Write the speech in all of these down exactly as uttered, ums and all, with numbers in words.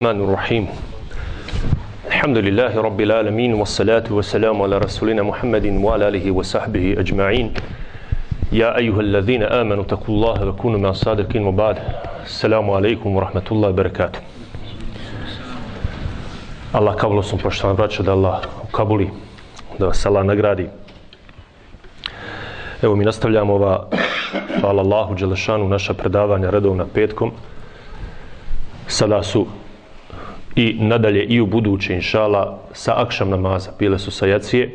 الرحمن الرحيم الحمد لله رب العالمين والصلاة والسلام على رسولنا محمد وعلى آله وصحبه أجمعين يا أيها الذين آمنوا اتقوا الله وكونوا مع الصادقين وبعد السلام عليكم ورحمة الله وبركاته. Allah kabulu sam poštovani braćo, da Allah ukabuli, da vas Allah nagradi. Evo mi nastavljamo ova, hvala Allahu dželešanu, naša predavanja redovna petkom. Sada su i nadalje i u buduće, inšala, sa akšam namaza, bile su sa jacije.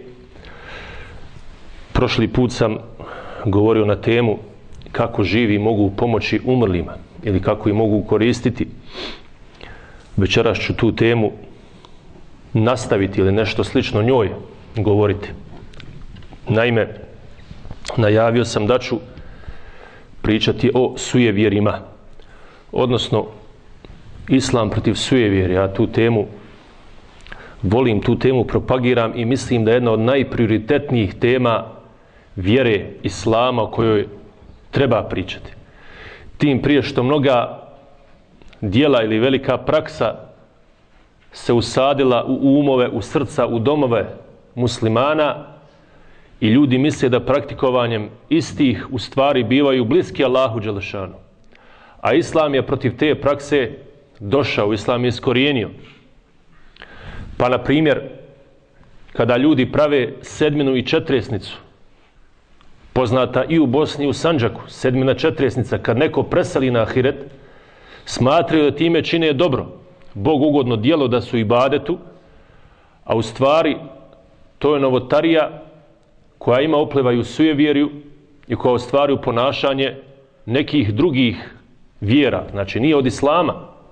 Prošli put sam govorio na temu kako živi mogu pomoći umrlima ili kako ih mogu koristiti. Večeras ću tu temu nastaviti ili nešto slično njoj govoriti. Naime, najavio sam da ću pričati o sujevjerima, odnosno Islam protiv sujevjerja. Ja tu temu volim, tu temu propagiram i mislim da je jedna od najprioritetnijih tema vjere Islama o kojoj treba pričati. Tim prije što mnoga djela ili velika praksa se usadila u umove, u srca, u domove muslimana i ljudi misle da praktikovanjem istih u stvari bivaju bliski Allahu dželešanu. A Islam je protiv te prakse došao, Islam je iskorijenio. Pa na primjer, kada ljudi prave sedminu i četresnicu, poznata i u Bosni i u Sandžaku, sedmina četresnica, kad neko preseli na ahiret, smatraju da time čine dobro, Bog ugodno djelo, da su ibadetu, a u stvari to je novotarija koja ima oplevaju sujevjerju i koja ostvaruju ponašanje nekih drugih vjera, znači nije od Islama,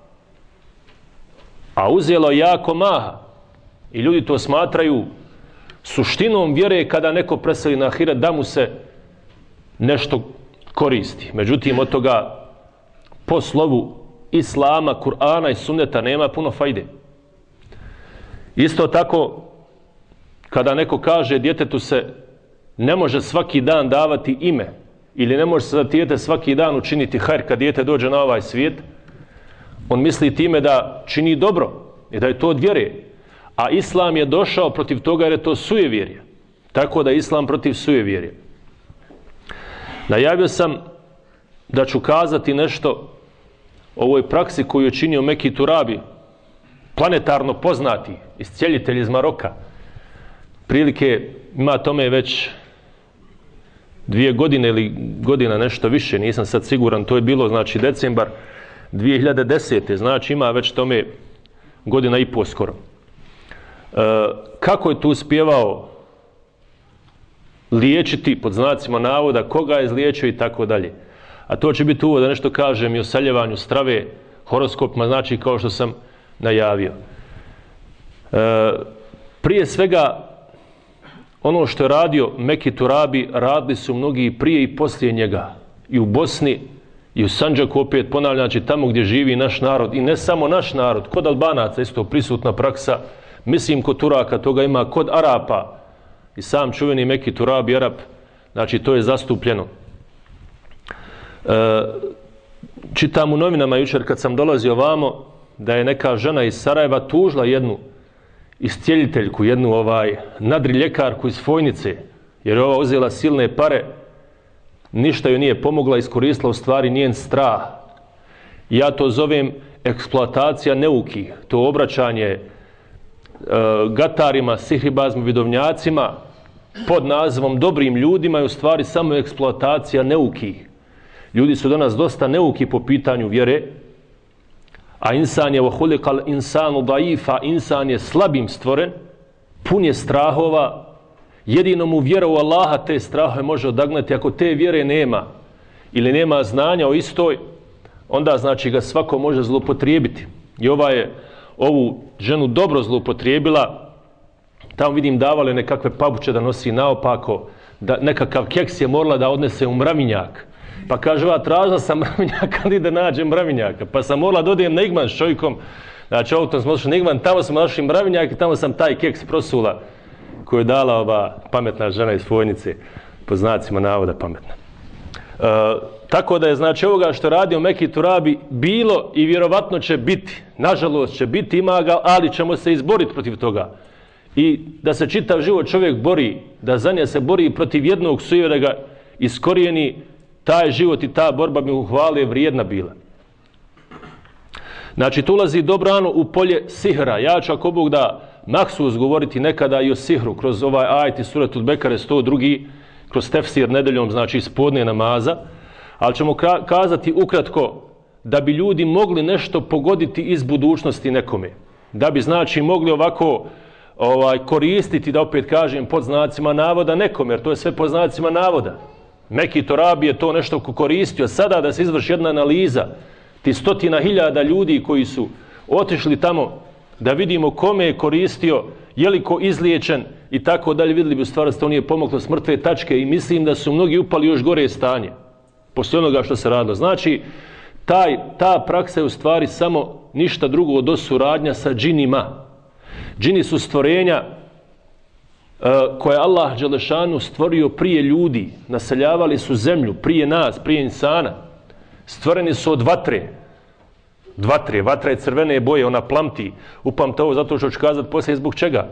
a uzelo jako maha i ljudi to smatraju suštinom vjere kada neko preseli na ahiret da mu se nešto koristi. Međutim, od toga po slovu Islama, Kur'ana i Sunneta nema puno fajde. Isto tako, kada neko kaže djetetu se ne može svaki dan davati ime ili ne može se za dijete svaki dan učiniti hajr kad dijete dođe na ovaj svijet, on misli time da čini dobro i da je to od vjere. A Islam je došao protiv toga jer je to sujevjerje. Tako da je Islam protiv sujevjerja. Najavio sam da ću kazati nešto o ovoj praksi koju je činio Meki Turabi, planetarno poznati iscijeljitelj iz Maroka. Prilike ima tome već dvije godine ili godina nešto više, nisam sad siguran, to je bilo znači decembar dvije hiljade desete, znači ima već tome godina i po skoro. E, kako je tu uspjevao liječiti, pod znacima navoda, koga je izliječio i tako dalje. A to će biti uvod da nešto kažem i o saljevanju strave, horoskopima, znači kao što sam najavio. E, prije svega, ono što je radio Meki Turabi, radili su mnogi prije i poslije njega. I u Bosni, i u Sandžaku, opet ponavljam, znači tamo gdje živi naš narod. I ne samo naš narod, kod Albanaca isto prisutna praksa. Mislim kod Turaka, toga ima kod Arapa. I sam čuveni Meki Turabi, Arap, znači to je zastupljeno. E, čitam u novinama jučer kad sam dolazio ovamo da je neka žena iz Sarajeva tužila jednu iscijeljiteljku, jednu ovaj nadriljekarku iz Fojnice, jer je ova uzela silne pare, ništa joj nije pomogla, iskoristila u stvari njen strah. Ja to zovem eksploatacija neukih, to obraćanje e, gatarima, sihribazma, vidovnjacima pod nazivom dobrim ljudima je u stvari samo eksploatacija neukih. Ljudi su danas dosta neuki po pitanju vjere, a insan je vohulikal insanu daifa, insan je slabim stvoren, pun je strahova, jedino mu vjera u Allaha te strahove može odagnati. Ako te vjere nema ili nema znanja o istoj, onda znači ga svako može zloupotrijebiti. I ova je ovu ženu dobro zloupotrijebila, tamo vidim davale nekakve pabuče da nosi naopako, da nekakav keks je morala da odnese u mravinjak. Pa kaže, ova tražila sam mravinjaka, ali da nađem mravinjaka. Pa sam morala da odijem na Igman s čovjekom, znači autom smo došli na Igman, tamo smo našli mravinjak i tamo sam taj keks prosula koju je dala ova pametna žena iz Fojnice, po znacima navoda pametna. E, tako da je znači ovoga što radio Meki Turabi bilo i vjerovatno će biti, nažalost će biti, ima ga, ali ćemo se izboriti protiv toga. I da se čitav život čovjek bori, da za nje se bori protiv jednog sujeva da ga iskorijeni, taj život i ta borba bi mu hvale vrijedna bila. Znači, tu ulazi dobrano u polje sihra. Ja ću ako Bog da maksus govoriti nekada i o sihru kroz ovaj ajet iz Suratul Bekare sto dva, kroz tefsir nedeljom, znači iz podne namaza, ali ćemo kazati ukratko da bi ljudi mogli nešto pogoditi iz budućnosti nekome. Da bi znači mogli ovako ovaj, koristiti, da opet kažem, pod znacima navoda nekome, jer to je sve pod znacima navoda. Meki Turabi je to nešto koristio. Sada da se izvrši jedna analiza ti stotina hiljada ljudi koji su otišli tamo, da vidimo kome je koristio, je li ko izliječen i tako dalje, vidjeli bi u stvari da to nije pomoglo s mrtve tačke i mislim da su mnogi upali još gore stanje poslije onoga što se radilo. Znači, taj, ta praksa je u stvari samo ništa drugo od suradnja sa džinima. Džini su stvorenja uh, koje Allah Đelešanu stvorio prije ljudi, naseljavali su zemlju prije nas, prije insana. Stvoreni su od vatre. Vatre, vatra je crvene boje, ona plamti. Upamte ovo zato što ću kazati poslije zbog čega.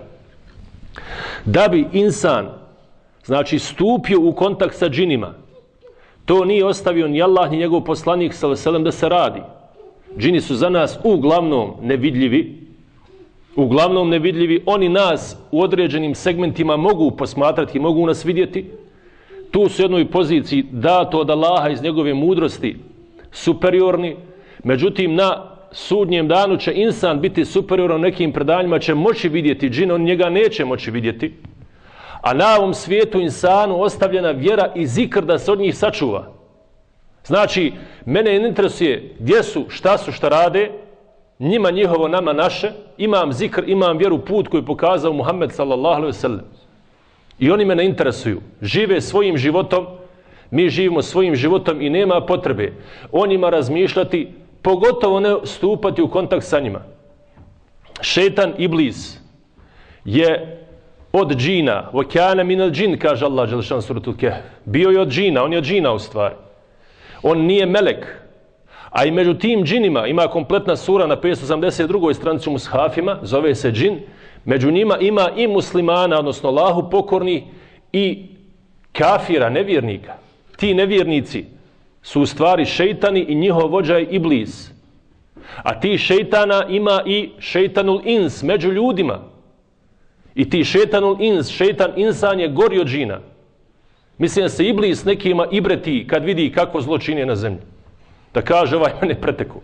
Da bi insan, znači, stupio u kontakt sa džinima, to nije ostavio ni Allah ni njegov poslanik sallallahu alejhi ve sellem da se radi. Džini su za nas uglavnom nevidljivi, uglavnom nevidljivi. Oni nas u određenim segmentima mogu posmatrati, mogu nas vidjeti. Tu su u jednoj poziciji dato od Allaha iz njegove mudrosti superiorni. Međutim, na sudnjem danu će insan biti superioran, nekim predanjima će moći vidjeti džin, on njega neće moći vidjeti. A na ovom svijetu insanu ostavljena vjera i zikr da se od njih sačuva. Znači, mene ne interesuje gdje su, šta su, šta rade, njima njihovo, nama naše, imam zikr, imam vjeru, put koji je pokazao Muhammed sallallahu alejhi ve sellem. I oni me ne interesuju. Žive svojim životom, mi živimo svojim životom i nema potrebe o njima razmišljati, pogotovo ne stupati u kontakt sa njima. Šetan Iblis je od džina, وَكَانَ مِنَ الْجِنِ, kaže Allah Đelešan suratul Kehf. Bio je od džina, on je od džina u stvari. On nije melek. A i među tim džinima ima kompletna sura na petsto osamdeset drugoj stranici u mushafima, zove se džin. Među njima ima i muslimana, odnosno Allahu pokorni, i kafira, nevjernika. Ti nevjernici su u stvari šejtani i njihov vođa je Iblis. A ti šejtana ima i šejtanul ins među ljudima. I ti šejtanul ins, šejtan insan je gori od džina. Mislim da se Iblis nekima ibreti kad vidi kako zlo čini na zemlji. Da kaže ovaj mene preteku.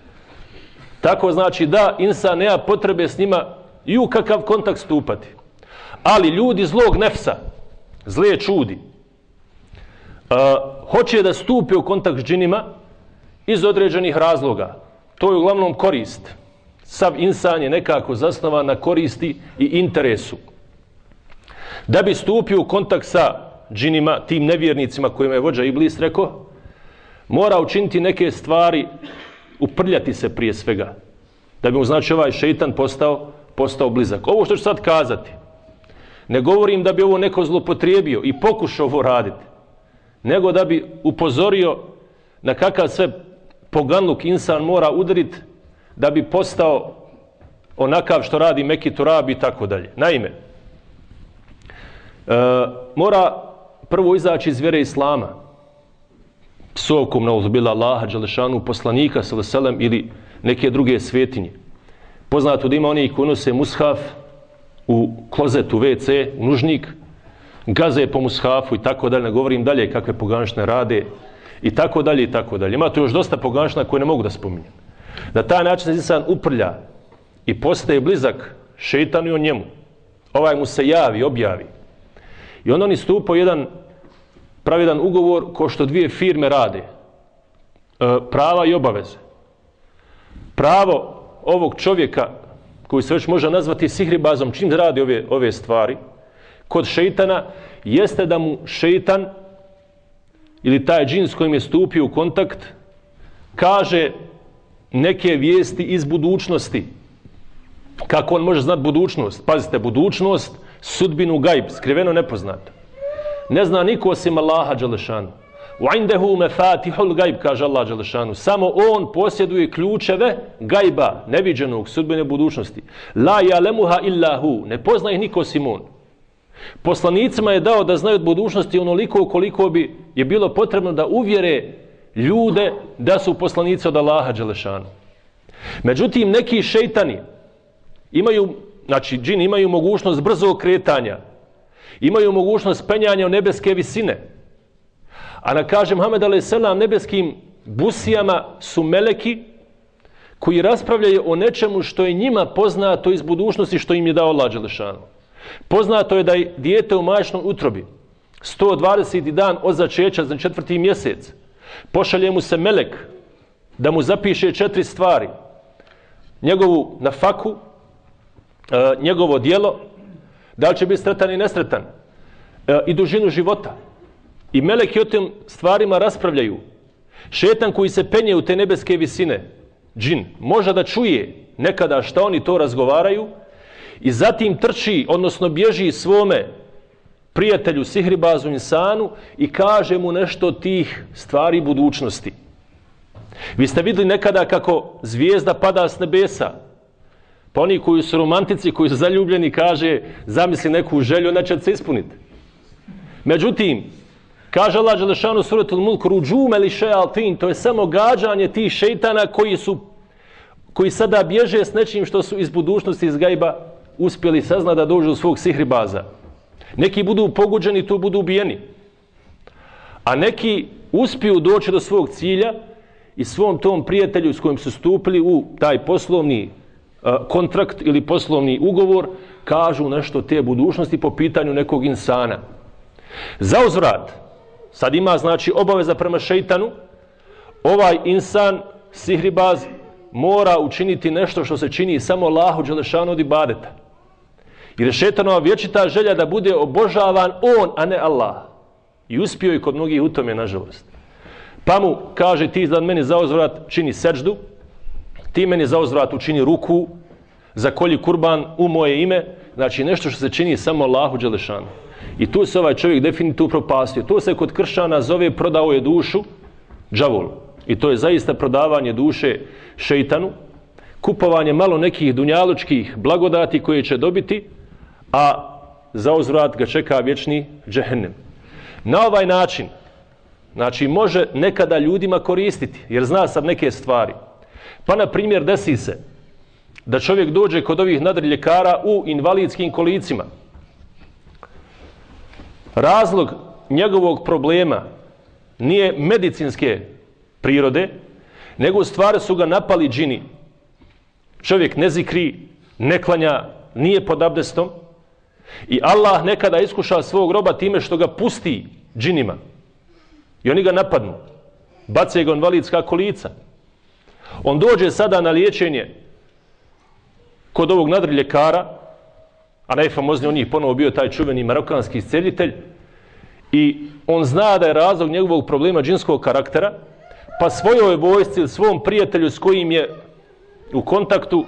Tako znači da insan nema potrebe s njima i u kakav kontakt stupati. Ali ljudi zlog nefsa, zle čudi, Uh, hoće da stupi u kontakt s džinima iz određenih razloga. To je uglavnom korist. Sav insan je nekako zasnovan na koristi i interesu. Da bi stupio u kontakt sa džinima, tim nevjernicima kojima je vođa Iblis rekao, mora učiniti neke stvari, uprljati se prije svega. Da bi mu znači ovaj šejtan postao, postao blizak. Ovo što ću sad kazati, ne govorim da bi ovo neko zlopotrijebio i pokušao ovo raditi, nego da bi upozorio na kakav sve poganluk insan mora udariti da bi postao onakav što radi Meki Turabi i tako dalje. Naime, e, mora prvo izaći iz vjere Islama, psovkom na uzbila Allaha Đelešanu, poslanika sallallahu alejhi ve sellem ili neke druge svetinje. Poznato da ima oni koji nose mushaf u klozet, u ve ce, u nužnik, gaze po mushafu i tako dalje, ne govorim dalje kakve poganštine rade i tako dalje i tako dalje. Ima tu još dosta poganština koje ne mogu da spominjem. Na taj način se insan uprlja i postaje blizak šejtanu i on njemu. Ovaj mu se javi, objavi. I onda oni stupa jedan pravedan ugovor ko što dvije firme rade. E, prava i obaveze. Pravo ovog čovjeka koji se već može nazvati sihribazom, čim radi ove, ove stvari, kod šejtana, jeste da mu šejtan ili taj džin s kojim je stupio u kontakt kaže neke vijesti iz budućnosti. Kako on može znati budućnost? Pazite, budućnost, sudbinu gajb, skriveno nepoznato. Ne zna niko osim Allaha Đelešanu. وَعِنْدَهُ مَفَاتِحُ الْغَيْبِ, kaže Allah dželešanu. Samo on posjeduje ključeve gajba, neviđenog, sudbene budućnosti. La ya'lamuha illa hu, ne pozna ih niko osim on. Poslanicima je dao da znaju od budućnosti onoliko koliko bi je bilo potrebno da uvjere ljude da su poslanici od Allaha dželešanu. Međutim, neki šejtani imaju, znači džini imaju mogućnost brzog kretanja, imaju mogućnost penjanja u nebeske visine. A na kaže Muhammed alejhi selam nebeskim busijama su meleki koji raspravljaju o nečemu što je njima poznato iz budućnosti, što im je dao Allah dželešanu. Poznato je da je dijete u majčinoj utrobi sto dvadeseti dan od začeća, za četvrti mjesec. Pošalje mu se melek da mu zapiše četiri stvari. Njegovu nafaku, e, njegovo djelo, da li će biti sretan i nesretan, e, i dužinu života. I meleki o tim stvarima raspravljaju. Šetan koji se penje u te nebeske visine, džin, može da čuje nekada šta oni to razgovaraju i zatim trči, odnosno bježi svome prijatelju, sihribazu, insanu i kaže mu nešto od tih stvari budućnosti. Vi ste vidjeli nekada kako zvijezda pada s nebesa. Pa oni koji su romantici, koji su zaljubljeni, kaže zamisli neku želju, ona će se ispuniti. Međutim, kaže Allah dželešanu suratul Mulk, ruđume li šealtin, to je samo gađanje tih šejtana koji su, koji sada bježe s nečim što su iz budućnosti, iz gajba uspjeli saznati da dođu do svog sihribaza. Neki budu poguđeni, tu budu ubijeni. A neki uspiju doći do svog cilja i svom tom prijatelju s kojim su stupili u taj poslovni uh, kontrakt ili poslovni ugovor, kažu nešto te budućnosti po pitanju nekog insana. Za uzvrat, sad ima znači obaveza prema šejtanu, ovaj insan, sihribaz, mora učiniti nešto što se čini samo Allahu dželešanu od ibadeta. Jer je šejtanova vječita želja da bude obožavan on, a ne Allah. I uspio je kod mnogih u tome, nažalost. Pa mu kaže, ti za meni za uzvrat čini seđdu, ti meni za uzvrat učini ruku, zakolji kurban u moje ime, znači nešto što se čini samo Allahu dželešanu. I tu se ovaj čovjek definitivno upropastio. To se kod kršćana zove prodao je dušu đavolu. I to je zaista prodavanje duše šejtanu, kupovanje malo nekih dunjalučkih blagodati koje će dobiti, a za uzvrat ga čeka vječni džehennem. Na ovaj način, znači može nekada ljudima koristiti, jer zna sad neke stvari. Pa na primjer desi se da čovjek dođe kod ovih nadriljekara u invalidskim kolicima. Razlog njegovog problema nije medicinske prirode, nego u stvari su ga napali džini. Čovjek ne zikri, ne klanja, nije pod abdestom i Allah nekada iskuša svog roba time što ga pusti džinima i oni ga napadnu, bace ga u invalidska kolica. On dođe sada na liječenje kod ovog nadriljekara, a najfamozniji on njih ponovo bio taj čuveni marokanski isceljitelj, i on zna da je razlog njegovog problema džinskog karaktera, pa svojoj vojsci ili svom prijatelju s kojim je u kontaktu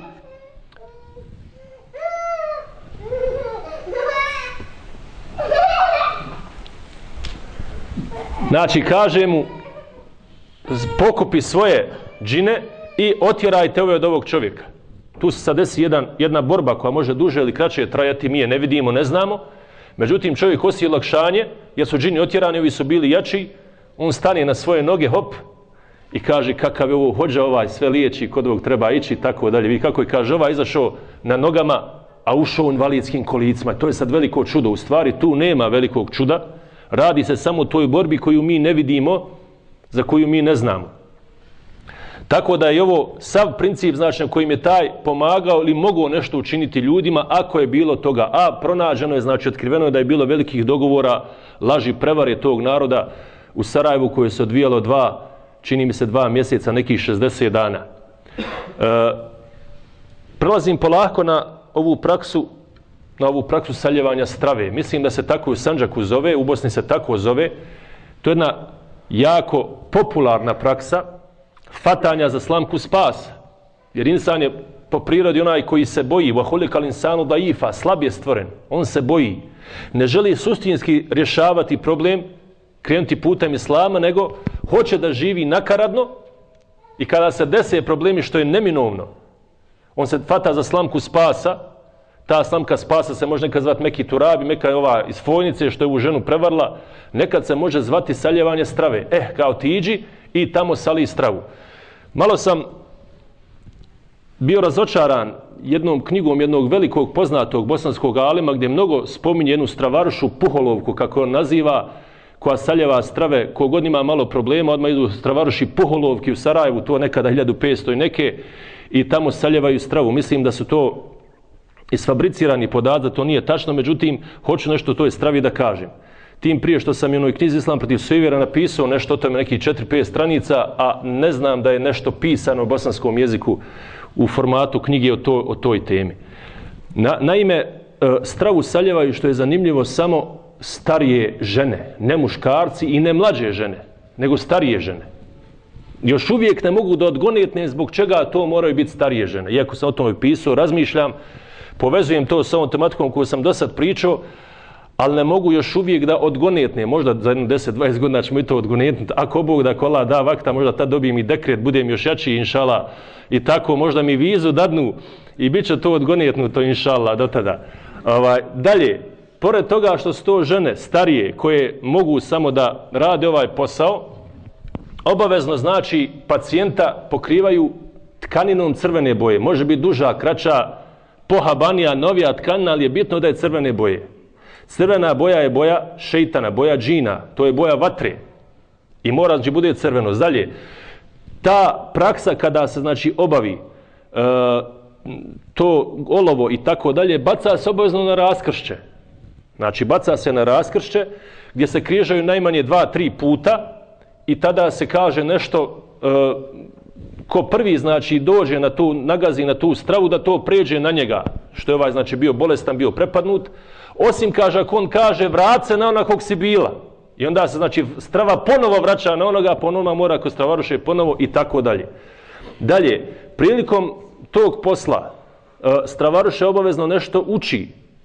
znači kaže mu pokupi svoje džine i otjerajte ove od ovog čovjeka. Tu se sad desi jedan, jedna borba koja može duže ili kraće trajati, mi je ne vidimo, ne znamo. Međutim, čovjek osjeti olakšanje, jer su džini otjerani, ovi su bili jači, on stane na svoje noge, hop, i kaže kakav je ovo hođa, ovaj sve liječi, kod ovog treba ići, tako dalje. Vi kako je, kaže, ovaj izašao na nogama, a ušao u invalidskim kolicima. To je sad veliko čudo. U stvari, tu nema velikog čuda. Radi se samo o toj borbi koju mi ne vidimo, za koju mi ne znamo. Tako da je ovo sav princip, znači, kojim je taj pomagao ili mogao nešto učiniti ljudima, ako je bilo toga. A pronađeno je, znači, otkriveno je da je bilo velikih dogovora, laži, prevare tog naroda u Sarajevu koje se odvijalo dva, čini mi se dva mjeseca, nekih šezdeset dana. E, prelazim polako na ovu praksu, na ovu praksu saljevanja strave. Mislim da se tako u Sandžaku zove, u Bosni se tako zove. To je jedna jako popularna praksa fatanja za slamku spasa. Jer insan je po prirodi onaj koji se boji, vahulikal insanu daifa, slab je stvoren, on se boji. Ne želi suštinski rješavati problem krenuti putem islama, nego hoće da živi nakaradno i kada se dese problemi, što je neminovno, on se fata za slamku spasa. Ta slamka spasa se može nekad zvati Meki Turabi, Meka je ova iz Fojnice što je ovu ženu prevarila, nekad se može zvati saljevanje strave. Eh, kao ti iđi i tamo sali stravu. Malo sam bio razočaran jednom knjigom jednog velikog poznatog bosanskog alima gdje mnogo spominje jednu stravarušu Puholovku, kako on naziva, koja saljeva strave, kogod ima malo problema, odmah idu stravaruši Puholovki u Sarajevu, to nekada hiljadu petsto i neke, i tamo saljevaju stravu. Mislim da su to isfabricirani podaci, da to nije tačno, međutim, hoću nešto o toj stravi da kažem. Tim prije što sam u jednoj knjizi Islam protiv sujeverja napisao nešto o tome, nekih četiri pet stranica, a ne znam da je nešto pisano u bosanskom jeziku u formatu knjige o, to, o toj temi. Na, naime, stravu saljevaju, što je zanimljivo, samo starije žene, ne muškarci i ne mlađe žene, nego starije žene. Još uvijek ne mogu da odgonetne zbog čega to moraju biti starije žene. Iako sam o tome pisao, razmišljam, povezujem to s ovom tematikom koju sam do sad pričao, ali ne mogu još uvijek da odgonetne. Možda za jedno deset dvadeset godina ćemo i to odgonetnuti. Ako Bog da kola da vakta, možda tad dobijem i dekret, budem još jači, inšala. I tako možda mi vizu dadnu i bit će to odgonetnuto, inšala, do tada. Ovaj, dalje, pored toga što su to žene starije koje mogu samo da rade ovaj posao, obavezno znači pacijenta pokrivaju tkaninom crvene boje. Može biti duža, kraća, pohabanija, novija tkanina, ali je bitno da je crvene boje. Crvena boja je boja šeitana, boja džina, to je boja vatre. I mora da bude crveno. Dalje, ta praksa kada se znači obavi e, to olovo i tako dalje, baca se obavezno na raskršće. Znači, baca se na raskršće gdje se križaju najmanje dva, tri puta i tada se kaže nešto, e, ko prvi znači dođe na tu, nagazi na tu stravu, da to pređe na njega, što je ovaj znači bio bolestan, bio prepadnut, osim kaže, ako on kaže vrat se na onak kog si bila. I onda se znači strava ponovo vraća na onoga, ponovo mora ako stravaruše ponovo i tako dalje. Dalje, prilikom tog posla stravaruše obavezno nešto uči.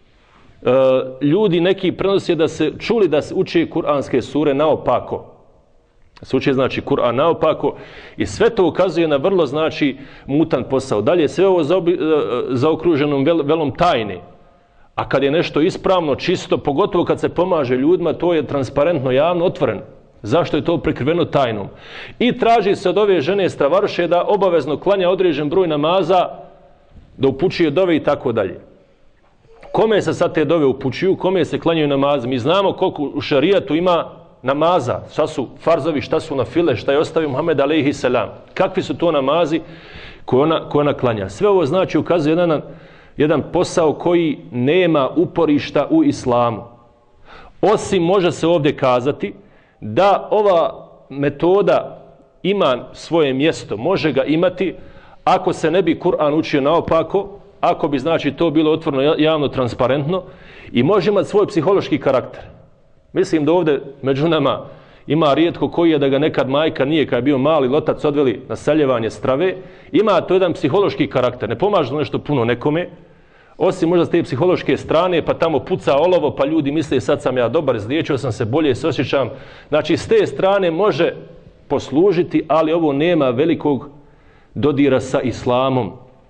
Ljudi neki prenose da se čuli da se uči kuranske sure naopako. Se uči znači Kur'an naopako i sve to ukazuje na vrlo znači mutan posao. Dalje, sve ovo zaobi, zaokruženom vel, velom tajne. A kad je nešto ispravno, čisto, pogotovo kad se pomaže ljudima, to je transparentno, javno, otvoreno. Zašto je to prekriveno tajnom? I traži se od ove žene stravaruše da obavezno klanja određen broj namaza, da upućuje dove i tako dalje. Kome se sad te dove upućuju, kome se klanjaju namaze? Mi znamo koliko u šarijatu ima namaza, šta su farzovi, šta su na file, šta je ostavio Muhammed alejhi selam. Kakvi su to namazi koje ona, koje ona klanja? Sve ovo znači ukazuje jedan, jedan posao koji nema uporišta u islamu. Osim može se ovdje kazati da ova metoda ima svoje mjesto, može ga imati ako se ne bi Kur'an učio naopako, ako bi znači to bilo otvoreno, javno, transparentno i može imati svoj psihološki karakter. Mislim da ovdje među nama ima rijetko koji je da ga nekad majka nije, kad je bio mali lotac, odveli na saljevanje strave. Ima to jedan psihološki karakter. Ne pomaže nešto puno nekome, osim možda s te psihološke strane, pa tamo puca olovo, pa ljudi misle sad sam ja dobar, izliječio sam se, bolje se osjećam. Znači s te strane može poslužiti, ali ovo nema velikog dodira sa islamom.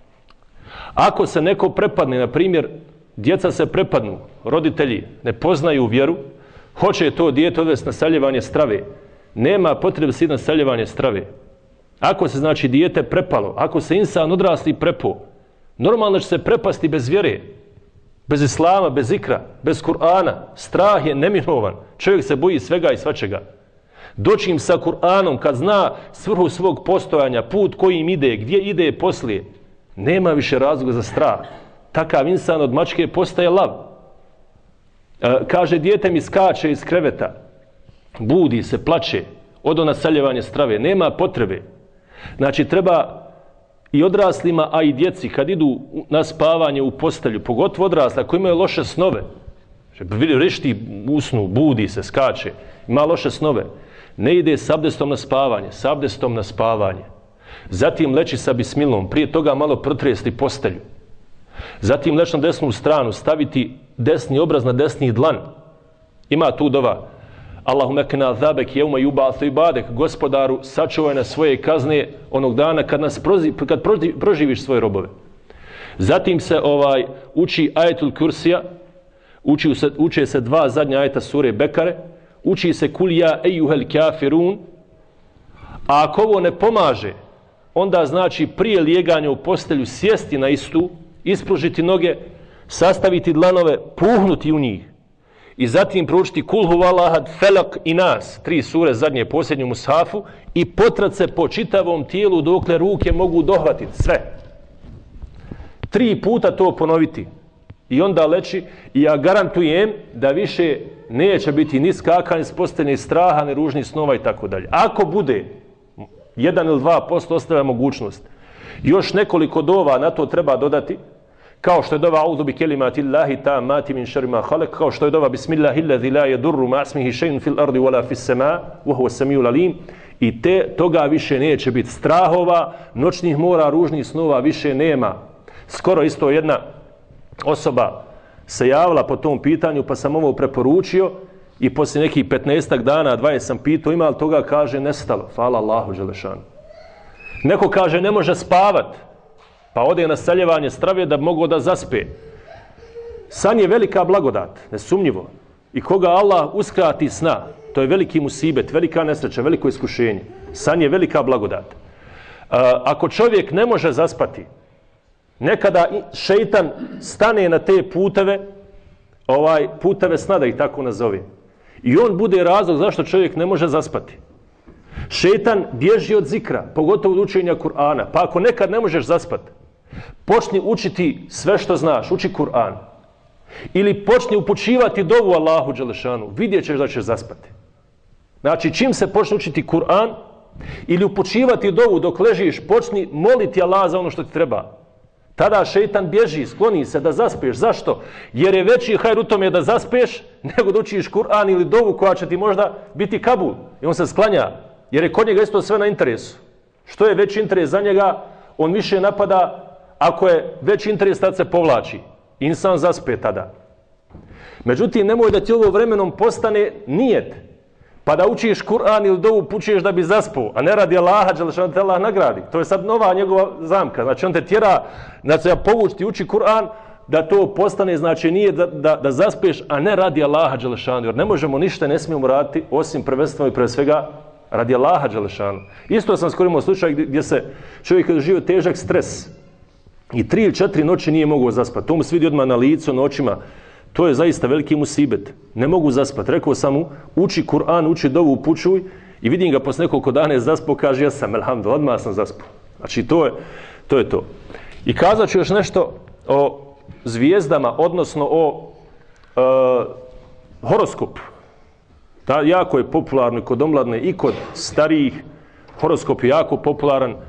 Ako se neko prepadne, na primjer, djeca se prepadnu, roditelji ne poznaju vjeru, hoće to dijete odvesti na saljevanje strave. Nema potrebe si na saljevanje strave. Ako se znači dijete prepalo, ako se insan odrasli prepo, normalno će se prepasti bez vjere, bez islama, bez ikra, bez Kur'ana. Strah je neminovan. Čovjek se boji svega i svačega. Doći im sa Kur'anom kad zna svrhu svog postojanja, put kojim ide, gdje ide poslije, nema više razloga za strah. Takav insan od mačke postaje lav. E, kaže, dijete mi skače iz kreveta, budi se, plače, odo na saljevanje strave, nema potrebe. Znači, treba i odraslima, a i djeci, kad idu na spavanje u postelju, pogotovo odrasli, ako imaju loše snove, rišti usnu, budi se, skače, ima loše snove, ne ide s abdestom na spavanje, s abdestom na spavanje. Zatim leći sa bismilom, prije toga malo protresti postelju. Zatim leći na desnu stranu, staviti desni obraz na desni dlan. Ima tu dova. Allahume kna zabek jeuma yubathu ibadek, gospodaru sačuvaj nas svoje kazne onog dana kad nas prozi, kad proživiš svoje robove. Zatim se ovaj uči ajetul kursija, uči se, uče se dva zadnja ajeta sure Bekare, uči se kul ja ejuhel kafirun, a ako ovo ne pomaže, onda znači prije lijeganja u postelju sjesti na istu, ispružiti noge, sastaviti dlanove, puhnuti u njih i zatim proučiti kul huvalahad, felak i nas, tri sure zadnje posljednju mushafu i potrat se po čitavom tijelu dokle ruke mogu dohvatiti sve. Tri puta to ponoviti i onda leći i ja garantujem da više neće biti ni skakanja s postelje, ni straha, ni ružnih snova i tako dalje. Ako bude jedan ili dva posto ostavlja mogućnost, još nekoliko dova na to treba dodati, kao što je dova auzu bi kelimati Allahi tammati min šerri ma halak, kao što je dova bismillahillazi la yadurru ma ismihi shay'un fil ardi wala fis sama wa huwa as-sami'ul alim. I te toga više neće biti. Strahova, noćnih mora, ružnih snova više nema. Skoro isto jedna osoba se javila po tom pitanju, pa sam ovo preporučio i poslije nekih petnaestak dana, dvadeset sam pitao, ima li toga, kaže nestalo. Hvala Allahu dželešanu. Neko kaže ne može spavat, pa ode na saljevanje strave da bi mogao da zaspe. San je velika blagodat, nesumnjivo. I koga Allah uskrati sna, to je veliki musibet, velika nesreća, veliko iskušenje. San je velika blagodat. Ako čovjek ne može zaspati, nekada šeitan stane na te puteve, ovaj puteve sna, da ih tako nazovem. I on bude razlog zašto čovjek ne može zaspati. Šeitan bježi od zikra, pogotovo od učenja Kur'ana. Pa ako nekad ne možeš zaspati, počni učiti sve što znaš, uči Kur'an. Ili počni upućivati dovu Allahu dželešanu, vidjet ćeš da ćeš zaspati. Znači, čim se počne učiti Kur'an ili upućivati dovu dok ležiš, počni moliti Allah za ono što ti treba. Tada šeitan bježi, skloni se da zaspeš. Zašto? Jer je veći hajr u tome da zaspeš nego da učiš Kur'an ili dovu koja će ti možda biti kabul. I on se sklanja, jer je kod njega isto sve na interesu. Što je veći interes za njega, on više napada. Ako je veći interes, tad se povlači. Insan zaspe tada. Međutim, nemoj da ti ovo vremenom postane nijet. Pa da učiš Kur'an ili dovu pučuješ da bi zaspao, a ne radi Allaha, dželešanu te Allah nagradi. To je sad nova njegova zamka. Znači on te tjera, znači ja povući ti uči Kur'an, da to postane, znači nije da, da, da zaspeš, a ne radi Allaha, dželešanu. Jer ne možemo ništa, ne smijemo raditi, osim prvenstveno i pre svega radi Allaha, dželešanu. Isto sam skoro imao slučaj gdje se čovjek doživio težak stres i tri ili četiri noći nije mogao zaspati. To mu se vidi odmah na licu, na očima. To je zaista veliki musibet. Ne mogu zaspati. Rekao sam mu, uči Kur'an, uči dovu, upućuj i vidim ga posle nekoliko dana je zaspao, kaže ja sam, elhamdulillah, odmah sam zaspao. Znači to je, to je to. I kazat ću još nešto o zvijezdama, odnosno o e, horoskopu. Ta jako je popularno kod omladne i kod starijih. Horoskop je jako popularan. E,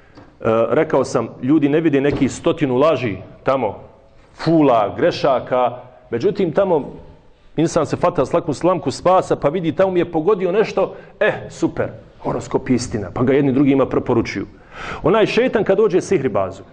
rekao sam, ljudi ne vide nekih stotinu laži tamo, fula, grešaka. Međutim, tamo insan se fata slaku slamku spasa, pa vidi tamo mi je pogodio nešto, eh, super, horoskop istina, pa ga jedni drugima preporučuju. Onaj šeitan kad dođe sihribazu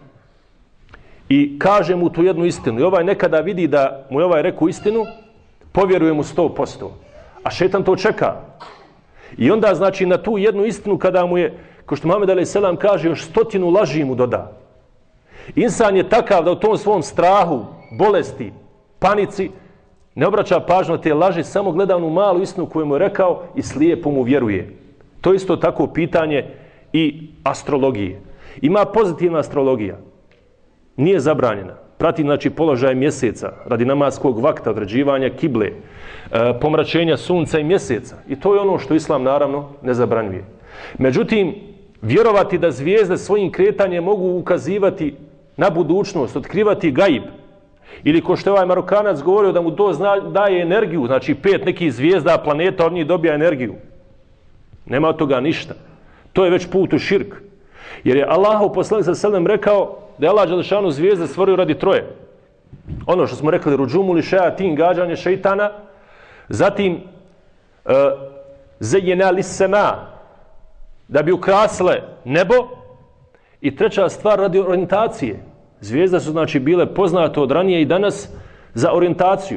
i kaže mu tu jednu istinu, i ovaj nekada vidi da mu je ovaj rekao istinu, povjeruje mu sto posto. A šeitan to čeka. I onda, znači, na tu jednu istinu kada mu je, ko što Muhammed alejhi selam kaže, još stotinu laži mu doda. Insan je takav da u tom svom strahu, bolesti, panici, ne obraća pažnju na te laži, samo gleda onu malu istinu koju mu je rekao i slijepo mu vjeruje. To je isto tako pitanje i astrologije. Ima pozitivna astrologija. Nije zabranjena. Prati, znači, položaj mjeseca radi namaskog vakta, određivanja kible, e, pomračenja sunca i mjeseca. I to je ono što Islam, naravno, ne zabranjuje. Međutim, vjerovati da zvijezde svojim kretanjem mogu ukazivati na budućnost, otkrivati gajib. Ili ko što je ovaj Marokanac govorio da mu to zna, daje energiju, znači pet nekih zvijezda, planeta, od njih dobija energiju. Nema od toga ništa. To je već put u širk. Jer je Allahov poslanik sallallahu alejhi ve sellem rekao da je Allah dželešanu zvijezde stvorio radi troje. Ono što smo rekli, ruđumu li šeatin, gađanje šeitana, zatim uh, zejena li sema, da bi ukrasile nebo, i treća stvar radi orijentacije. Zvijezde su, znači, bile poznate od ranije i danas za orijentaciju.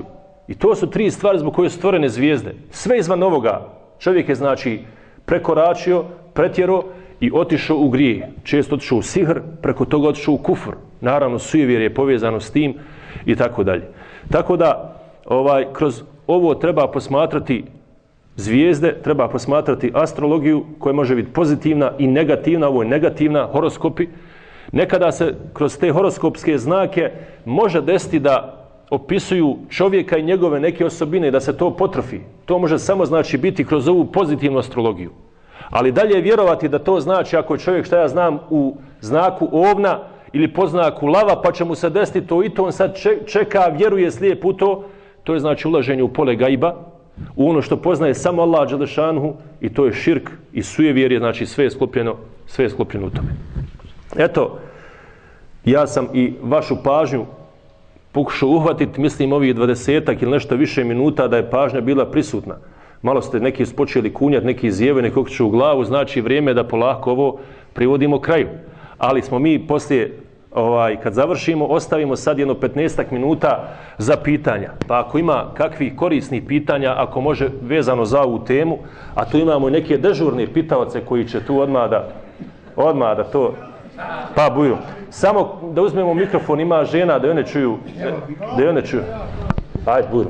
I to su tri stvari zbog koje su stvorene zvijezde. Sve izvan ovoga čovjek je znači prekoračio, pretjero i otišao u grije. Često otišao u sihr, preko toga otišao u kufr. Naravno, sujevjerje je povezano s tim i tako dalje. Tako da, ovaj, kroz ovo treba posmatrati zvijezde, treba posmatrati astrologiju koja može biti pozitivna i negativna, ovo je negativna, horoskopi. Nekada se kroz te horoskopske znake može desiti da opisuju čovjeka i njegove neke osobine, da se to potrofi. To može samo znači biti kroz ovu pozitivnu astrologiju. Ali dalje vjerovati da to znači ako je čovjek, šta ja znam, u znaku ovna ili po znaku lava, pa će mu se desiti to i to, on sad čeka, vjeruje slijep u to, to je znači ulaženje u pole gajba, u ono što poznaje samo Allah dželešanhu, i to je širk i sujevjerje, znači sve je sklopljeno, sve je sklopljeno u tome. Eto, ja sam i vašu pažnju pokušao uhvatiti, mislim ovih dvadesetak ili nešto više minuta da je pažnja bila prisutna. Malo ste neki počeli kunjati, neki izjeve, neki okreću u glavu, znači vrijeme da polako ovo privodimo kraju. Ali smo mi poslije, ovaj, kad završimo, ostavimo sad jedno petnaestak minuta za pitanja. Pa ako ima kakvih korisnih pitanja, ako može vezano za ovu temu, a tu imamo i neke dežurne pitavce koji će tu odmah da, odmah da to... Pa buju. Samo da uzmemo mikrofon, ima žena da one čuju. Da one čuju. Ajde, buju.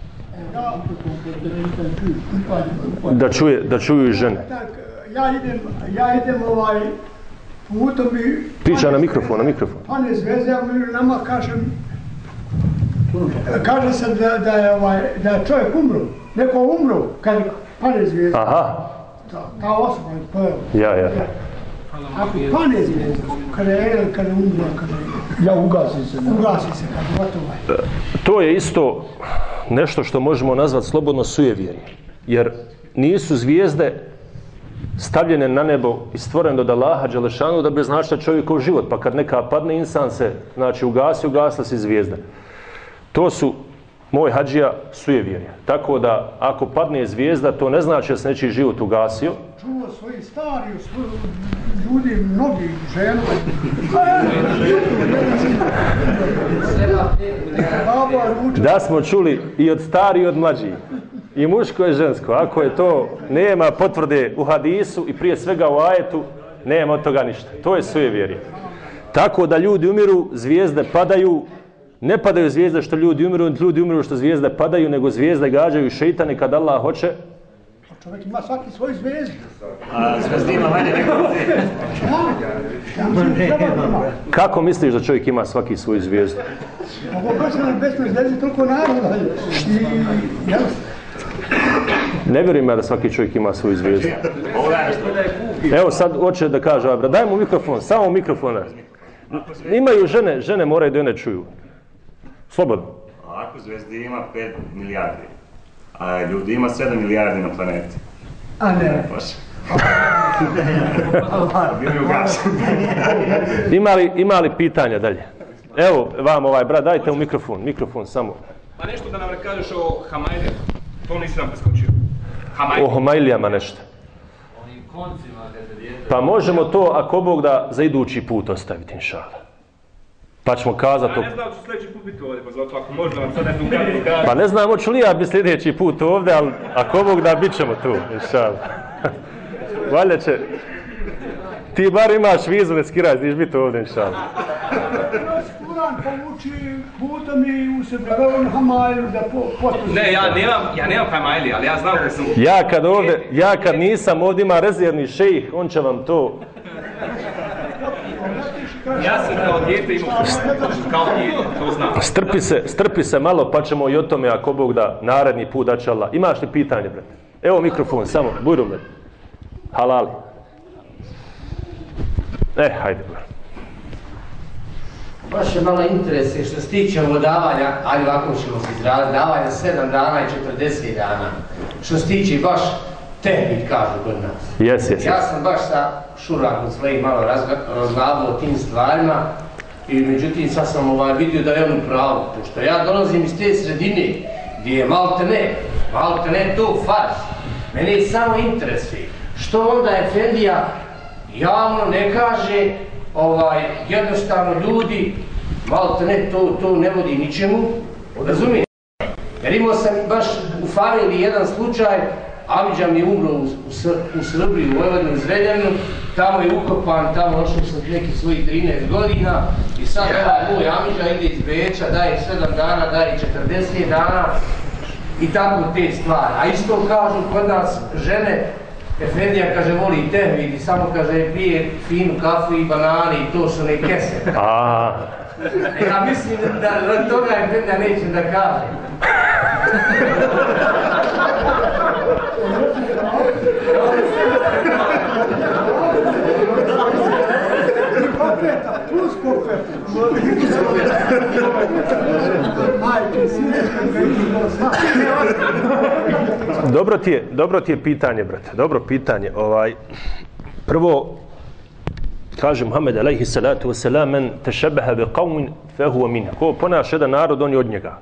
Da čuje, da čuju i žene. Ja idem, ja idem ovaj putom i... Priča na mikrofon, na mikrofon. Pane zvijezde, ja nama kažem, kaže se da, da, je, ovaj, da je čovjek umro, neko umro, kad pane zvijezde. Aha. Ta, ta osoba, to je... Ja, ja. Ako pane zvijezde, kada je, kada je umro, kada je... Ja, ugasi se. Ugasi se, kad gotovo. To je isto nešto što možemo nazvati slobodno sujevjerje. Jer nisu zvijezde stavljene na nebo i stvorene od Allaha dželešanu da bi značila čovjekov život. Pa kad neka padne insan se, znači ugasi, ugasla se zvijezda. To su, moj hadžija, sujevjerje. Tako da ako padne zvijezda, to ne znači da se nečiji život ugasio. Čuo svoji stari, svoji ljudi, mnogi, ženu. Da smo čuli i od stari i od mlađih. I muško i žensko. Ako je to, nema potvrde u hadisu i prije svega u ajetu, nema od toga ništa. To je sujevjerje. Tako da ljudi umiru, zvijezde padaju. Ne padaju zvijezde što ljudi umiru, ljudi umiru što zvijezde padaju, nego zvijezde gađaju šeitane kad Allah hoće. Čovjek ima svaki svoj zvijezdu. A zvijezda ima manje neko Kako misliš da čovjek ima svaki svoju zvijezdu? Ovo baš na besnoj zvijezdi toliko naroda. I, jel? Ne vjerujem ja da svaki čovjek ima svoju zvijezdu. Evo sad hoće da kaže, daj mu mikrofon, samo mikrofon. Imaju žene, žene moraju da ne čuju. Slobodno. Ako zvijezdi ima pet milijardi, a ljudi ima sedam milijardi na planeti. A ne. Ima li, ima li pitanja dalje? Evo vam ovaj brat, dajte mu mikrofon, mikrofon samo. Pa nešto da nam kažeš o Hamajlijama, to nisi nam preskočio. O Hamajlijama nešto. Pa možemo to, ako Bog da, za idući put ostaviti, inšala. Pa ćemo kazati... Ja ne znam ću sljedeći put biti ovdje, pa zato ako možda vam sad ne znam kako kažem. Pa ne znam hoću li ja biti sljedeći put ovdje, ali ako Bog da, bit ćemo tu, inšala. Valjda će... Ti bar imaš vizu, ne skiraj, tiš biti ovdje, inšala. Kuran povuči putom i u sebe velim Hamajliju da potuži. Ne, ja nemam, ja nemam Hamajlija, ali ja znam koji sam... Ja kad ovdje, ja kad nisam ovdje ima rezervni šejih, on će vam to... Ja sam kao dijete imao kao dijete, to znam. Strpi se, strpi se malo, pa ćemo i o tome, ako Bog da, naredni put da će Allah. Imaš li pitanje, brate? Evo mikrofon, samo, bujrum, brate. Halali. E, hajde, brate. Baš je malo interese što se tiče ovo davanja, ajde ovako ćemo se izraditi, davanja sedam dana i četrdeset dana. Što se tiče baš tehnik, kažu kod nas. Yes, yes, ja sam baš sa Šurakom svojim malo razglabao o tim stvarima i međutim sad sam ovaj vidio da je on u pravu, pošto ja dolazim iz te sredine gdje je malte ne, malte ne to fars. Mene je samo interesuje što onda Efendija javno ne kaže ovaj, jednostavno ljudi, malte ne, to, to ne vodi ničemu, razumije? Jer imao sam baš u familiji jedan slučaj, Amidža mi je umro u, u, u Srbiji, u Vojvodini, Zrenjaninu, tamo je ukopan, tamo ošao sam nekih svojih trinaest godina i sad ovaj moj Amidža ide iz Beča, daje sedam dana, daje četrdeset dana i tako te stvari. A isto kažu kod nas žene, Efendija kaže voli tehvid i samo kaže pije finu kafu i banane i to su ne kese. A. Ja mislim da od toga Efendija nećem da kažem. Kopeta, plus kopeta. Majke, Dobro ti je, dobro ti je pitanje, brate. Dobro pitanje. Ovaj, prvo, kaže Muhammed alejhi salatu wasalam, men tešebeha bi qavmin, fe huwa minha. Ko ponaša jedan narod, on je od njega.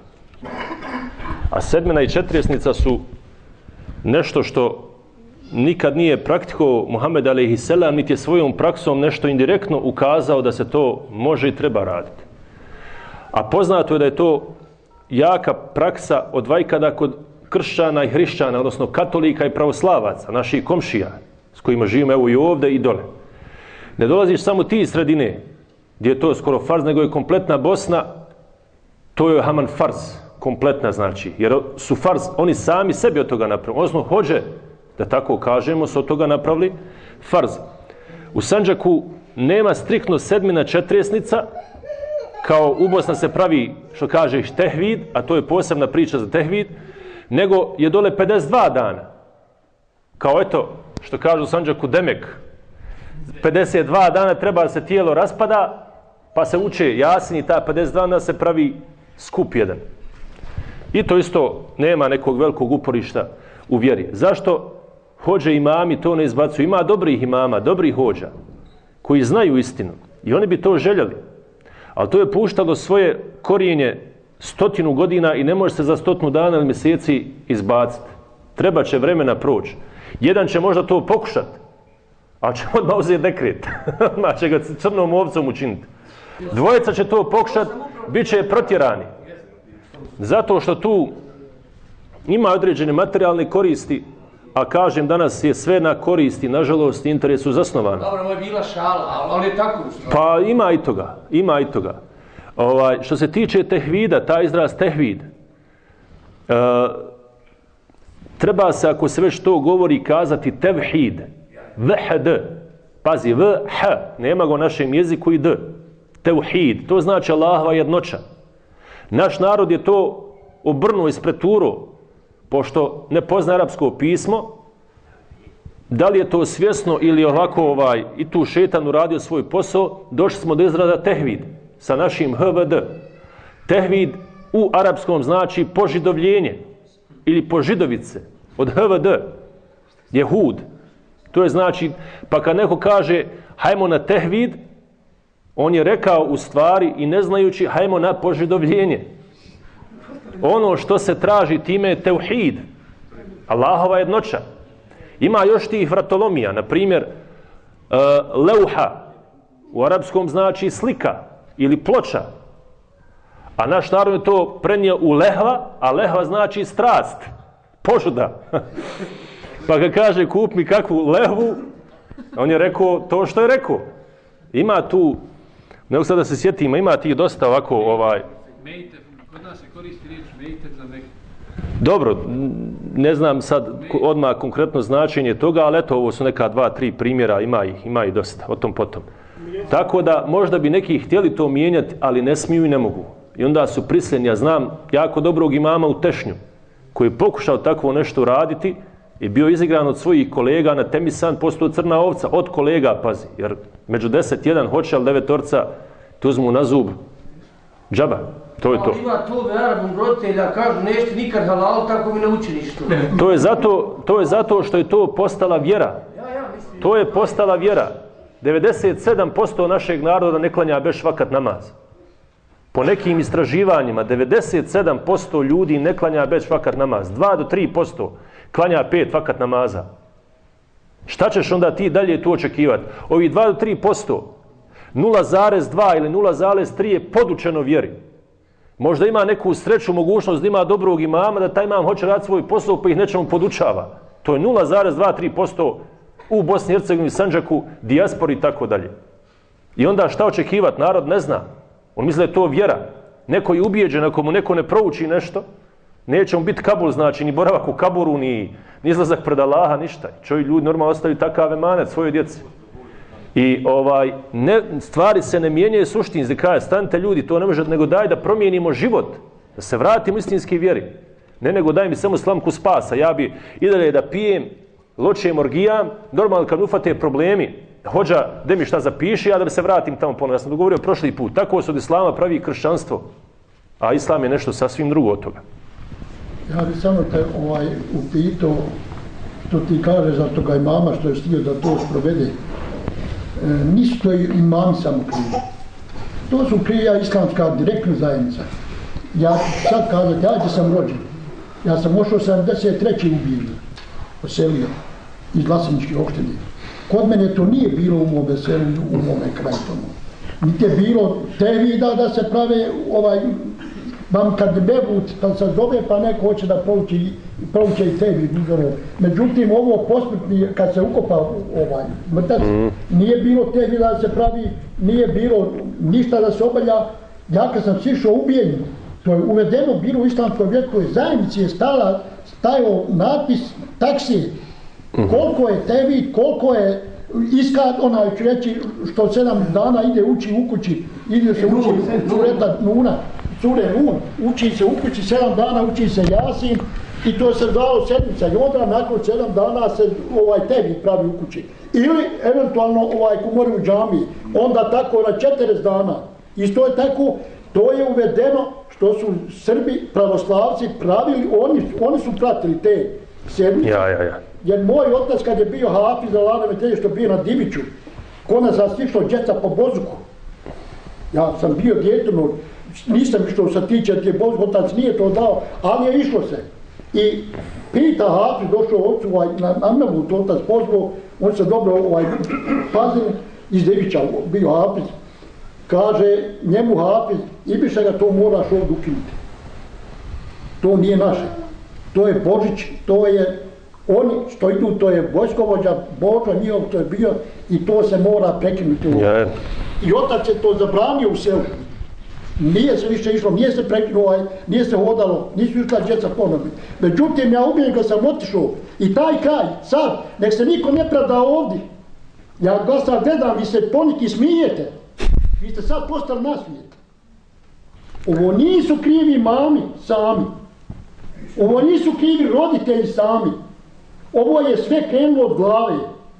A sedmina i četirijesnica su nešto što nikad nije praktikovao Muhammed alejhi selam, niti je svojom praksom nešto indirektno ukazao da se to može i treba raditi. A poznato je da je to jaka praksa od vajkada kod kršćana i hrišćana, odnosno katolika i pravoslavaca, naših komšija, s kojima živimo evo i ovdje i dole. Ne dolaziš samo ti iz sredine, gdje je to skoro farz, nego je kompletna Bosna, to je haman farz, kompletna znači, jer su farz, oni sami sebi od toga napravili, odnosno hođe, da tako kažemo, su od toga napravili farz. U Sandžaku nema striktno sedmina četirijesnica, kao u Bosna se pravi, što kažeš, tehvid, a to je posebna priča za tehvid, nego je dole pedeset dva dana. Kao eto, što kažu u Sandžaku, demek. pedeset dva dana treba da se tijelo raspada, pa se uče jasin i ta pedeset dva dana se pravi skup jedan. I to isto nema nekog velikog uporišta u vjeri. Zašto hođe imami to ne izbacuju? Ima dobrih imama, dobrih hođa, koji znaju istinu i oni bi to željeli. Ali to je puštalo svoje korijenje stotinu godina i ne može se za stotinu dana ili mjeseci izbaciti. Treba će vremena proći. Jedan će možda to pokušati, ali će odmah uzeti dekret. Odmah će ga crnom ovcom učiniti. Dvojica će to pokušati, bit će protjerani. Zato što tu ima određene materijalne koristi, a kažem danas je sve na koristi, nažalost, interesu zasnovano. Dobro, ovo je bila šala, ali je tako ustavno. Pa ima i toga, ima i toga. Ovaj, što se tiče tehvida, taj izraz tehvid, uh, treba se, ako se već to govori, kazati tevhid, vhd, pazi, vh, nema ga u našem jeziku i d, tevhid, to znači Allahova jednoća. Naš narod je to obrnuo i preturo, pošto ne pozna arapsko pismo, da li je to svjesno ili ovako ovaj, i tu šetan uradio svoj posao, došli smo do izraza tehvid sa našim hvd. Tehvid u arapskom znači požidovljenje ili požidovice od hvd, jehud. To je znači, pa kad neko kaže hajmo na tehvid, on je rekao u stvari i ne znajući hajmo na požidovljenje. Ono što se traži time je teuhid, Allahova jednoća. Ima još tih vratolomija, na primjer uh, leuha, u arapskom znači slika ili ploča. A naš narod je to prenio u lehva, a lehva znači strast, požuda. Pa ga kaže kup mi kakvu lehvu, on je rekao to što je rekao. Ima tu, ne sad da se sjetimo, ima tih dosta ovako ovaj... Kod nas se koristi riječ mejter za mek. Dobro, ne znam sad odmah konkretno značenje toga, ali eto, ovo su neka dva, tri primjera, ima ih, ima ih dosta, o tom potom. Tako da možda bi neki htjeli to mijenjati, ali ne smiju i ne mogu. I onda su prisiljeni, ja znam jako dobrog imama u Tešnju, koji je pokušao takvo nešto raditi i bio izigran od svojih kolega na Temisan, postao crna ovca, od kolega, pazi, jer među deset jedan hoće, ali devetorca tu uzmu na zub džaba. To je to. Ali ima to verabom roditelja, kažu nešto nikad halal, tako mi ne uči ništa. To je zato, to je zato što je to postala vjera. To je postala vjera. devedeset sedam posto našeg naroda ne klanja beš vakat namaz. Po nekim istraživanjima, devedeset sedam posto ljudi ne klanja beš vakat namaz. dva do tri posto klanja pet vakat namaza. Šta ćeš onda ti dalje tu očekivati? Ovi dva do tri posto, nula zarez dva ili nula zarez tri je podučeno vjeri. Možda ima neku sreću, mogućnost da ima dobrog imama, da taj imam hoće raditi svoj posao pa ih nečemu podučava. To je nula zarez dva tri posto u Bosni i Hercegovini, Sandžaku, dijaspori i tako dalje. I onda šta očekivati? Narod ne zna. On misli da je to vjera. Neko je ubijeđen, ako mu neko ne prouči nešto, neće mu biti Kabul, znači ni boravak u Kaburu, ni, ni izlazak pred Allaha, ništa. Čovjek ljudi normalno ostavljaju takav emanet svojoj djeci. I ovaj, ne, stvari se ne mijenjaju suštinski. Kaže, stanite ljudi, to ne može, nego daj da promijenimo život, da se vratimo istinski vjeri. Ne nego daj mi samo slamku spasa. Ja bi i dalje da pijem, ločem, orgijam, normalno kad ufate problemi, hođa, de mi šta zapiši, ja da se vratim tamo ponovno. Ja sam dogovorio prošli put, tako se od islama pravi kršćanstvo, a islam je nešto sasvim drugo od toga. Ja bih samo te ovaj, upitao što ti kaže za toga imama što je stio da to sprovede. E, nisu to imami samo krivi. To su krija islamska direktna zajednica. Ja ću sad kazati, ja gdje sam rođen. Ja sam ošao sedamdeset treće ubijen, oselio iz Glaseničke opštine. Kod mene to nije bilo u mome selu, u mome kraju tomu. Niti je bilo tevida da se prave ovaj, vam kad bebut, kad se zove pa neko hoće da prouči, prouče i tebi. Međutim, ovo posmrtni, kad se ukopa ovaj mrtac, mm. nije bilo tebi da se pravi, nije bilo ništa da se obavlja. Ja kad sam sišao ubijen, to je uvedeno bilo u islamskoj vjerskoj zajednici, je stala, stajao natpis taksi, koliko je tebi, koliko je iskat, onaj ću reći, što sedam dana ide uči u kući, ide se uči sureta Nuna, sure Nun, uči se u kući, sedam dana uči se Jasin i to se dalo sedmica i onda nakon sedam dana se ovaj tebi pravi u kući. Ili eventualno ovaj kumori u džamiji, onda tako na četrdeset dana. Isto je tako, to je uvedeno što su Srbi, pravoslavci pravili, oni, oni su pratili te sedmice. Ja, ja, ja. Jer moj otac kad je bio hafiz za Lana Metelje što bio na Diviću, ko nas zastišao djeca po Bozuku. Ja sam bio djetom, nisam išao sa tiče tije Bozuk, otac nije to dao, ali je išlo se. I pita hafiz, došao ocu ovaj, na namnavu, to otac pozvao, on se dobro ovaj, pazio iz Divića, bio hafiz. Kaže njemu hafiz, Ibiša ga to moraš ovdje ukinuti. To nije naše. To je Božić, to je oni što idu, to je vojskovođa, Boža njihov, to je bio i to se mora prekinuti. Ja. I otac je to zabranio u selu. Nije se više išlo, nije se prekinuo, nije se hodalo, nisu išla djeca ponovno. Međutim, ja ubijem kad sam otišao i taj kraj, sad, nek se niko ne preda ovdje. Ja ga sad gledam, vi se poneki smijete. Vi ste sad postali nasmijet. Ovo nisu krivi mami sami. Ovo nisu krivi roditelji sami. Ovo je sve krenulo od glave.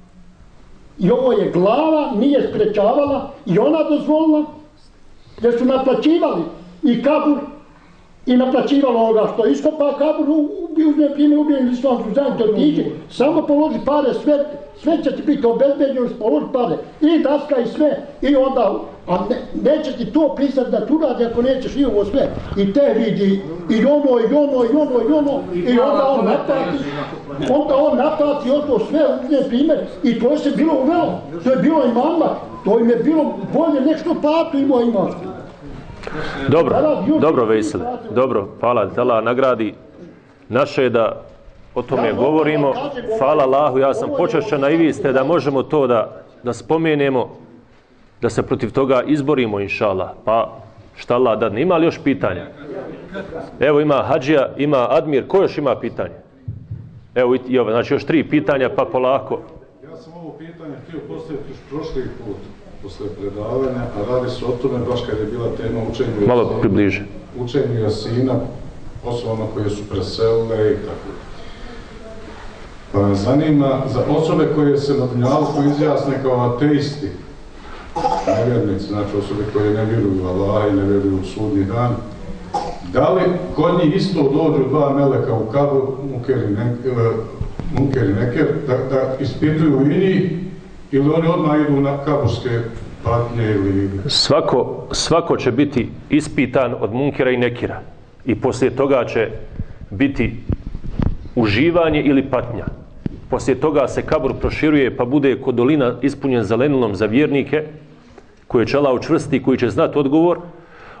I ovo je glava, nije sprečavala i ona dozvolila, jer su naplaćivali i kabur i naplaćivalo ovoga što iskopa kabur, uzme prime ubijeni islamsku zajednicu, otiđe, samo položi pare, sve, sve će ti biti obezbeđeno, položi pare, i daska i sve, i onda, a ne, neće ti to pisati da tu radi ako nećeš i ovo sve, i te vidi, i ono, i ono, i ono, i ono, i onda on naplati, onda on naplati ono sve, uzme primjer, i to se bilo uvelo, to je bilo i mama, to im je bilo bolje nešto platu imao imao. Dobro, dobro Vejsele, dobro, hvala da Allah nagradi. Naše je da o tome govorimo, hvala Allahu, ja sam počašćena i vi ste da možemo to da, da spomenemo, da se protiv toga izborimo, inša Allah. Pa šta Allah dadne, ima li još pitanja? Evo ima Hadžija, ima Admir, ko još ima pitanje? Evo i ove, znači još tri pitanja, pa polako. Ja sam ovo pitanje htio postaviti još prošli put. Posle predavanja, a radi se o tome baš kad je bila tema učenju malo jasina, približe. Učenju jasina osobama koje su preselile i tako. Pa me zanima, za osobe koje se na dunjalku izjasne kao ateisti, nevjernici, znači osobe koje ne vjeruju u Allaha i ne vjeruju u sudnji dan, da li kod njih isto dođu dva meleka u kabur, Munker i Neker, Munker i Neker da, da ispituju i njih, ili oni odmah idu na kaburske patnje ili... Svako, svako će biti ispitan od Munkera i Nekira. I poslije toga će biti uživanje ili patnja. Poslije toga se kabur proširuje pa bude kod dolina ispunjen zelenilom za vjernike, koje će Allah učvrstiti, koji će znati odgovor.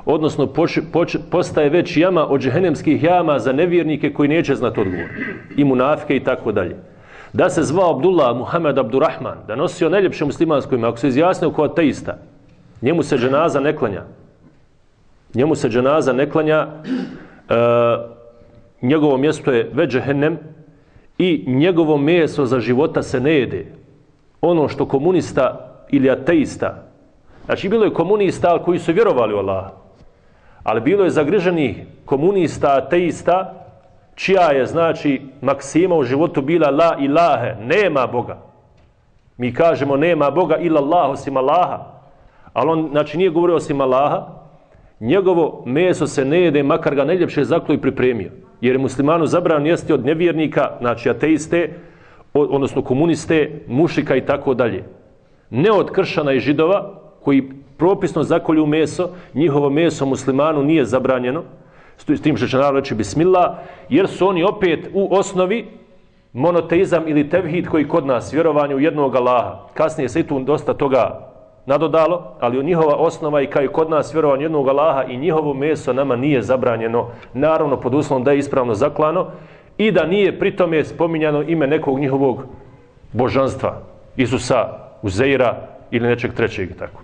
odnosno poč, poč, postaje već jama od džehennemskih jama za nevjernike koji neće znati odgovor, i munafike i tako dalje. Da se zvao Abdullah Muhammed Abdurrahman, da nosio najljepše muslimansko ime, ako se izjasnio kao ateista, njemu se dženaza ne klanja. Njemu se dženaza ne klanja, e, njegovo mjesto je već džehennem i njegovo meso za života se ne jede. Ono što komunista ili ateista, znači bilo je komunista koji su vjerovali u Allaha, ali bilo je zagriženih komunista, ateista, čija je, znači, maksima u životu bila la ilahe, nema Boga. Mi kažemo nema Boga ila Allah, osim Allaha. Ali on, znači, nije govorio osim Allaha, njegovo meso se ne jede, makar ga najljepše zaklo i pripremio. Jer je muslimanu zabran jesti od nevjernika, znači ateiste, odnosno komuniste, mušika i tako dalje. Ne od kršćana i židova, koji propisno zakolju meso, njihovo meso muslimanu nije zabranjeno, s tim što će naravno reći bismillah, jer su oni opet u osnovi monoteizam ili tevhid koji kod nas, vjerovanje u jednog Allaha. Kasnije se i tu dosta toga nadodalo, ali njihova osnova i kao i kod nas vjerovanje u jednog Allaha i njihovo meso nama nije zabranjeno, naravno pod uslovom da je ispravno zaklano i da nije pritome spominjano ime nekog njihovog božanstva, Isusa, Uzeira ili nečeg trećeg i tako.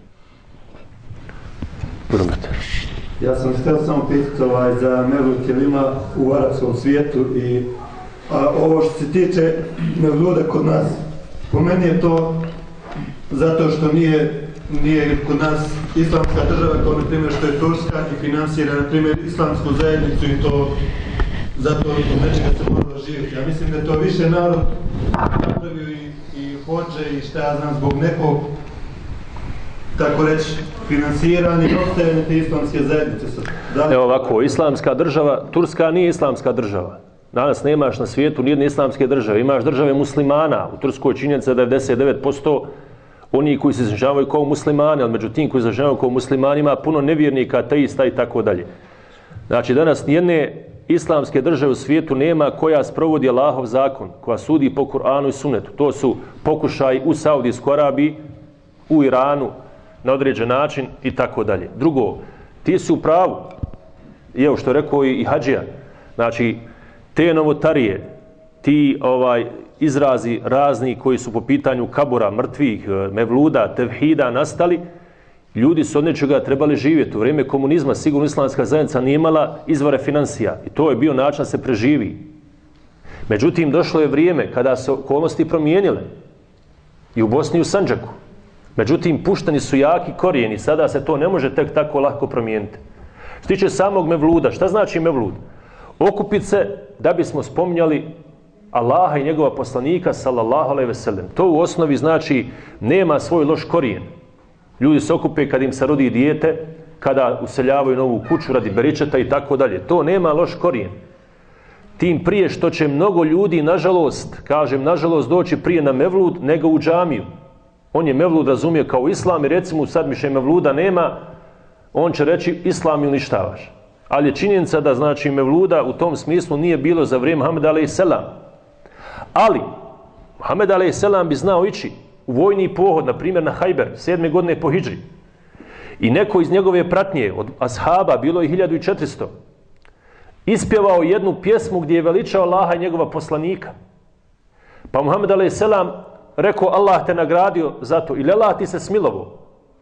Promete. Ja sam htio samo pitati ovaj, za Mevlud Kelima u arapskom svijetu i a, ovo što se tiče Mevluda kod nas, po meni je to zato što nije, nije kod nas islamska država kao na primjer što je Turska i finansira na primjer islamsku zajednicu i to zato od nečega se moralo živjeti. Ja mislim da je to više narod napravio i, i hođe i šta ja znam zbog nekog tako reći, finansiranje i ostajanje te islamske zajednice. Da li... Evo ovako, islamska država, Turska nije islamska država. Danas nemaš na svijetu nijedne islamske države. Imaš države muslimana. U Turskoj činjenica devedeset devet posto oni koji se izražavaju kao muslimani, ali među tim koji se izražavaju kao muslimani ima puno nevjernika, ateista i tako dalje. Znači danas nijedne islamske države u svijetu nema koja sprovodi Allahov zakon, koja sudi po Kur'anu i Sunnetu. To su pokušaji u Saudijskoj Arabiji, u Iranu, na određen način i tako dalje. Drugo, ti si u pravu, evo što je rekao i Hadžija, znači te novotarije, ti ovaj izrazi razni koji su po pitanju kabura, mrtvih, mevluda, tevhida nastali, ljudi su od nečega trebali živjeti. U vrijeme komunizma sigurno islamska zajednica nije imala izvore financija i to je bio način da se preživi. Međutim, došlo je vrijeme kada se okolnosti promijenile i u Bosni i u Sandžaku. Međutim, pušteni su jaki korijeni, sada se to ne može tek tako lako promijeniti. Što tiče samog mevluda, šta znači mevlud? Okupiti se da bismo spominjali Allaha i njegova poslanika, sallallahu alejhi ve sellem. To u osnovi znači nema svoj loš korijen. Ljudi se okupe kad im se rodi dijete, kada useljavaju novu kuću radi beričeta i tako dalje. To nema loš korijen. Tim prije što će mnogo ljudi, nažalost, kažem, nažalost, doći prije na mevlud nego u džamiju. On je mevlud razumije kao islam i recimo sad više mevluda nema, on će reći islam i uništavaš. Ali je činjenica da znači mevluda u tom smislu nije bilo za vrijeme Muhameda alejselam. Ali Muhammed alejselam bi znao ići u vojni pohod, na primjer na Hajber, sedme godine po hidžri. I neko iz njegove pratnje, od ashaba, bilo je hiljadu i četiristo, ispjevao jednu pjesmu gdje je veličao Allaha i njegova poslanika. Pa Muhammed alejselam rekao Allah te nagradio za to ili Allah ti se smilovo.